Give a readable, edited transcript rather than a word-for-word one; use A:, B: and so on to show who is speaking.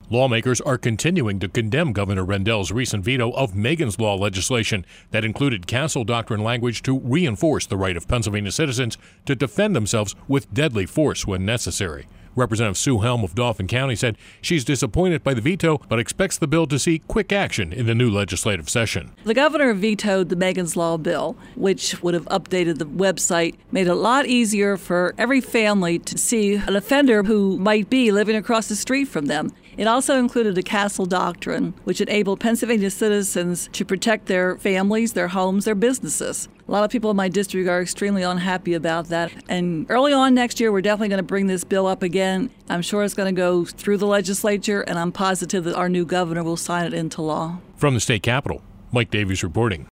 A: Lawmakers are continuing to condemn Governor Rendell's recent veto of Megan's Law legislation that included castle doctrine language to reinforce the right of Pennsylvania citizens to defend themselves with deadly force when necessary. Representative Sue Helm of Dauphin County said she's disappointed by the veto, but expects the bill to see quick action in the new legislative session.
B: The governor vetoed the Megan's Law bill, which would have updated the website, made it a lot easier for every family to see an offender who might be living across the street from them. It also included a castle doctrine, which enabled Pennsylvania citizens to protect their families, their homes, their businesses. A lot of people in my district are extremely unhappy about that. And early on next year, we're definitely going to bring this bill up again. I'm sure it's going to go through the legislature, and I'm positive that our new governor will sign it into law.
A: From the state capitol, Mike Davies reporting.